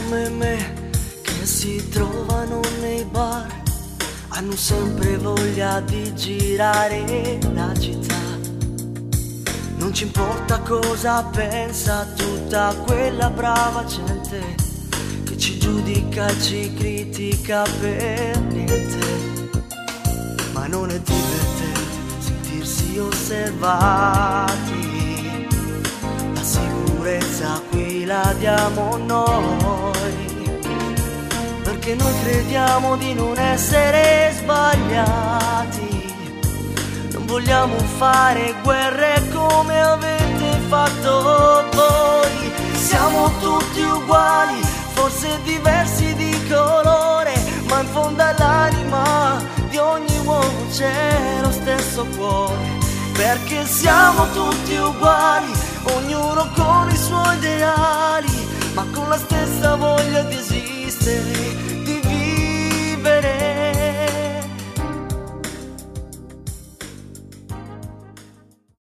come me che si trovano nei bar, hanno sempre voglia di girare la città. Non ci importa cosa pensa tutta quella brava gente che ci giudica e ci critica per niente. Ma non è divertente sentirsi osservati, la sicurezza qui la diamo noi, perché noi crediamo di non essere sbagliati. Non vogliamo fare guerre come avete fatto voi. Siamo tutti uguali, forse diversi di colore, ma in fondo all'anima di ogni uomo c'è lo stesso cuore. Perché siamo tutti uguali, ognuno con i suoi ideali, ma con la stessa voce